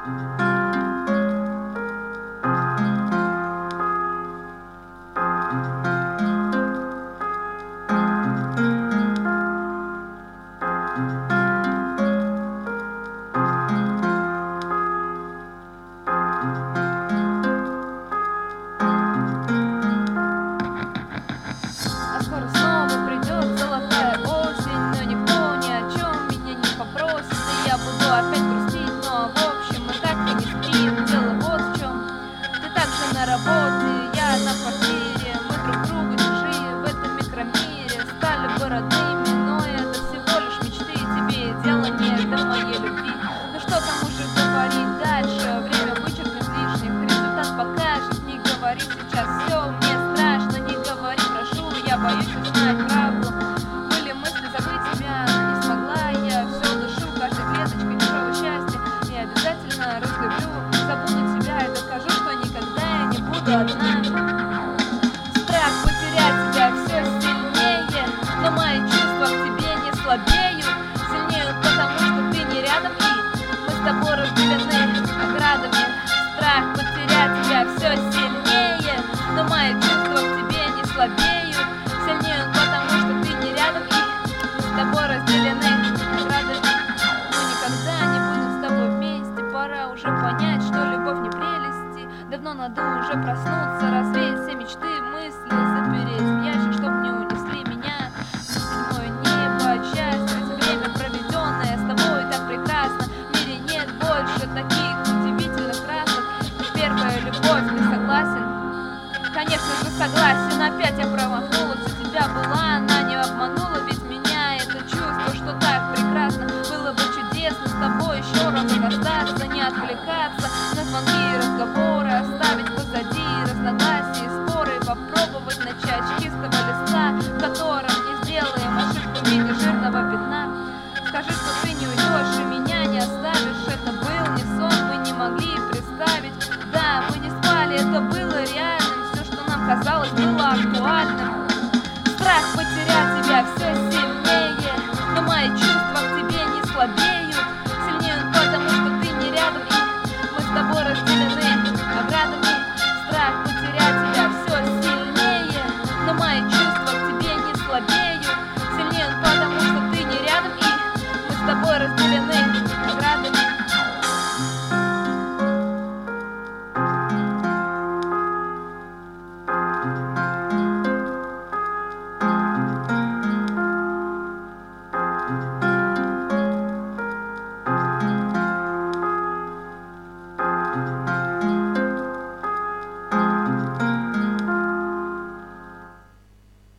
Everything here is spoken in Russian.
Опять грустить, но в общем мы так и не спим. Дело вот в чем. Ты также на работе, я на квартире. Мы друг другу чужие в этом микромире. Стали бы родными, но это всего лишь мечты. Тебе дело не до моей любви. Ну что там уже говорить дальше? Время вычеркнет лишних, результат покажет. Не говори сейчас все, мне страшно. Не говори, прошу, я боюсь узнать правду. Были мысли забыть тебя, не смогла я. Все душу каждой клеточкой счастья. И обязательно разлюблю, забуду тебя и докажу, что никогда я не буду одна. Страх потерять тебя все сильнее, но мои чувства к тебе не слабеют. Сильнеют, потому что ты не рядом, и мы с тобой разделены оградами. Страх потерять тебя все сильнее, но мои чувства к тебе не слабеют. Сильнеют, потому что ты не рядом, и мы с тобой разделены оградами. Никогда не будем с тобой вместе. Пора уже понять, что любовь не прелести. Давно надо уже проснуться, развеять все мечты, мысли, запереть в ящик, чтоб не унесли меня на седьмое небо от счастья. Ведь время, проведенное с тобой, так прекрасно. В мире нет больше таких удивительных красок, как первая любовь. Ты согласен? Конечно же согласен. Опять я промахнулась, у тебя была, она не обманула. Ведь меня это чувство, что так прекрасно. Было бы чудесно с тобой еще раз остаться, не отвлекаться на звонки